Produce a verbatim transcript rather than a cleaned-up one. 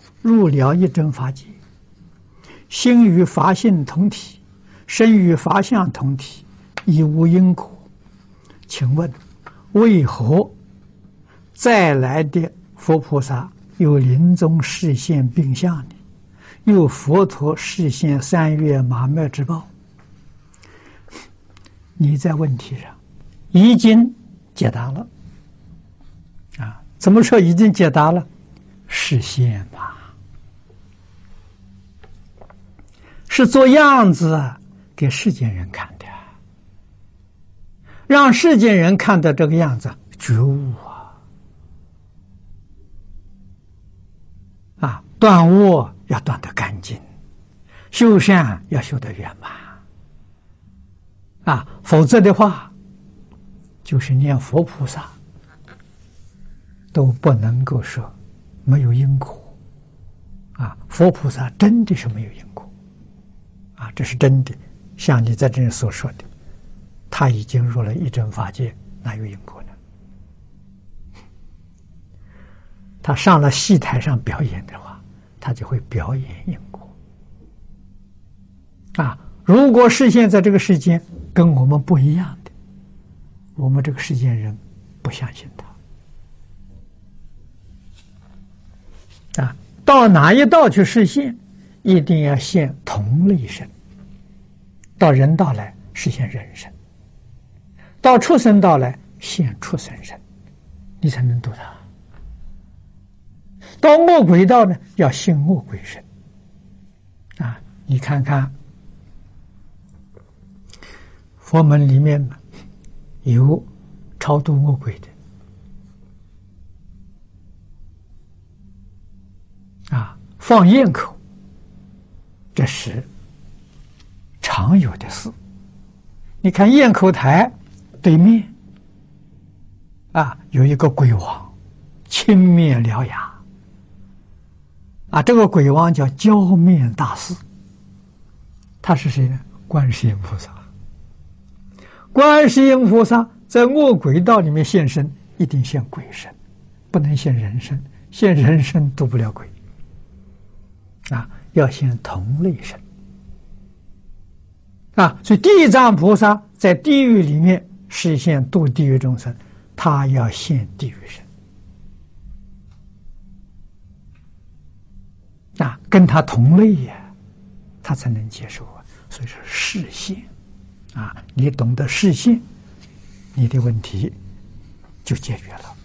入了一真法界，心与法性同体，身与法相同体，亦无因果。请问，为何再来的佛菩萨有临终示现病相呢？有佛陀示现三月马麦之报？你在问题上已经解答了啊？怎么说已经解答了？示现嘛，是做样子给世间人看的，让世间人看到这个样子觉悟啊，啊，断恶要断得干净，修善要修得圆满啊，否则的话，就是念佛菩萨都不能够说没有因果啊，佛菩萨真的是没有因果啊，这是真的。像你在这里所说的，他已经入了一真法界，哪有因果呢？他上了戏台上表演的话，他就会表演因果啊。如果是现在这个世间跟我们不一样的，我们这个世间人不相信他啊。到哪一道去示现，一定要现同类身。到人道来实现人身，到畜生道来现畜生身，你才能度他。到恶鬼道呢，要现恶鬼身啊！你看看佛门里面有超度恶鬼的啊，放焰口，这是常有的事。你看焰口台对面啊，有一个鬼王，青面獠牙啊，这个鬼王叫焦面大士。他是谁呢？观世音菩萨。观世音菩萨在恶鬼道里面现身，一定现鬼身，不能现人身，现人身度不了鬼啊，要现同类身啊。所以地藏菩萨在地狱里面实现度地狱众生，他要现地狱身啊，跟他同类呀，他才能接受啊。所以说示现啊，你懂得示现，你的问题就解决了。